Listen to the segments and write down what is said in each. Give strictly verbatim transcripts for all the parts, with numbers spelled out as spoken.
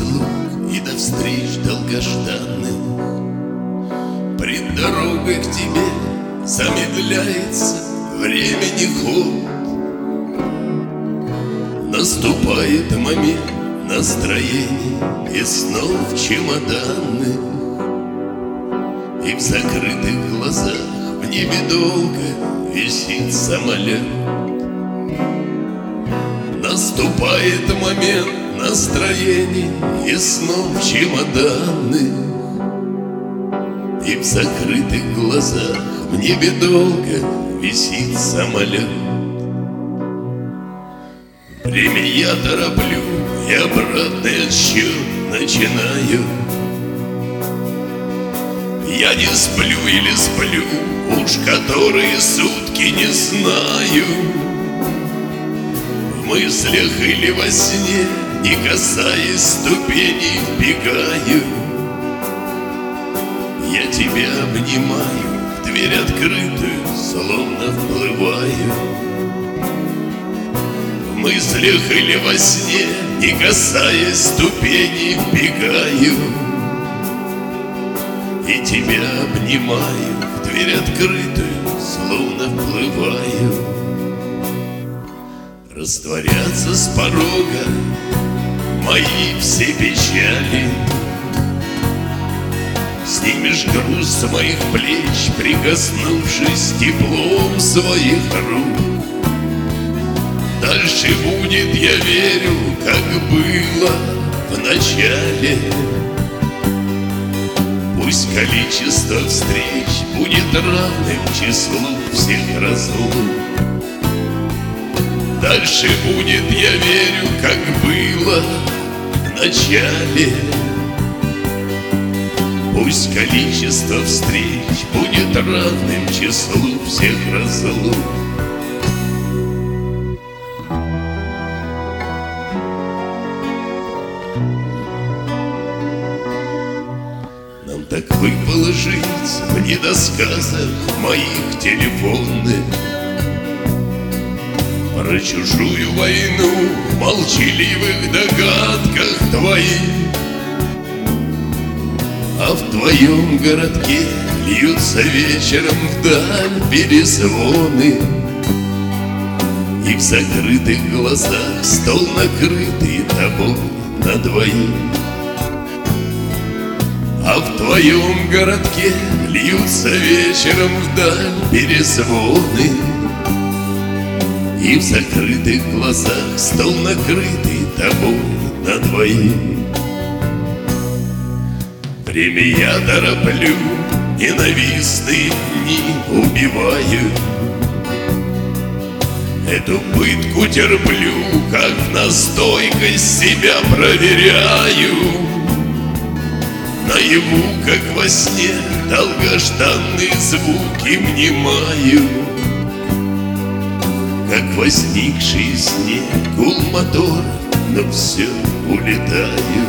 разлук и до встреч долгожданных. Пред дорогой к тебе замедляется времени ход. Наступает момент настроений и снов чемоданных, и в закрытых глазах в небе долго висит самолет. Наступает момент настроений и снов чемоданных, и в закрытых глазах в небе долго висит самолет. Время я тороплю, и обратный отсчет начинаю. Я не сплю или сплю, уж которые сутки не знаю. В мыслях или во сне, не касаясь ступеней, вбегаю. Я тебя обнимаю, в дверь открытую, словно вплываю. В мыслях или во сне, не касаясь ступеней, вбегаю. И тебя обнимаю, в дверь открытую, словно вплываю. Растворятся с порога мои все печали. Снимешь груз с моих плеч, прикоснувшись теплом своих рук. Дальше будет, я верю, как было в начале. Пусть количество встреч будет равным числу всех разлук. Дальше будет, я верю, как было в начале. Пусть количество встреч будет равным числу всех разлук. Нам так выпало жить в недосказах моих телефонных, про чужую войну в молчаливых догадках твоих. А в твоем городке льются вечером вдаль перезвоны, и в закрытых глазах стол, накрытый тобой на двоих. А в твоем городке льются вечером вдаль перезвоны, и в закрытых глазах стол, накрытый тобой на двоих. Время я тороплю, ненавистные дни убиваю. Эту пытку терплю, как на стойкость себя проверяю. Наяву, как во сне, долгожданные звуки внимаю. Как возникший из сне гул моторов, но все улетаю.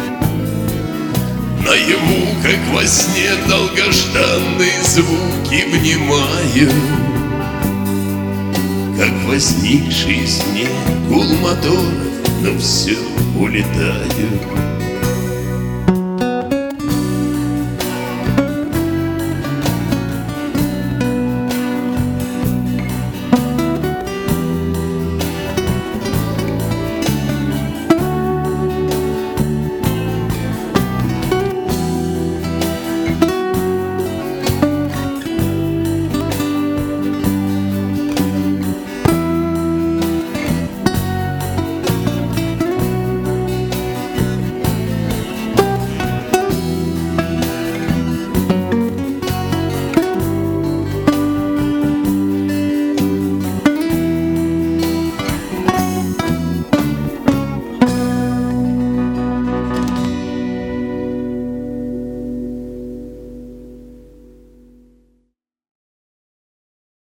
Наяву, как во сне, долгожданные звуки внимаю. Как возникший из сне гул моторов, но все улетаю.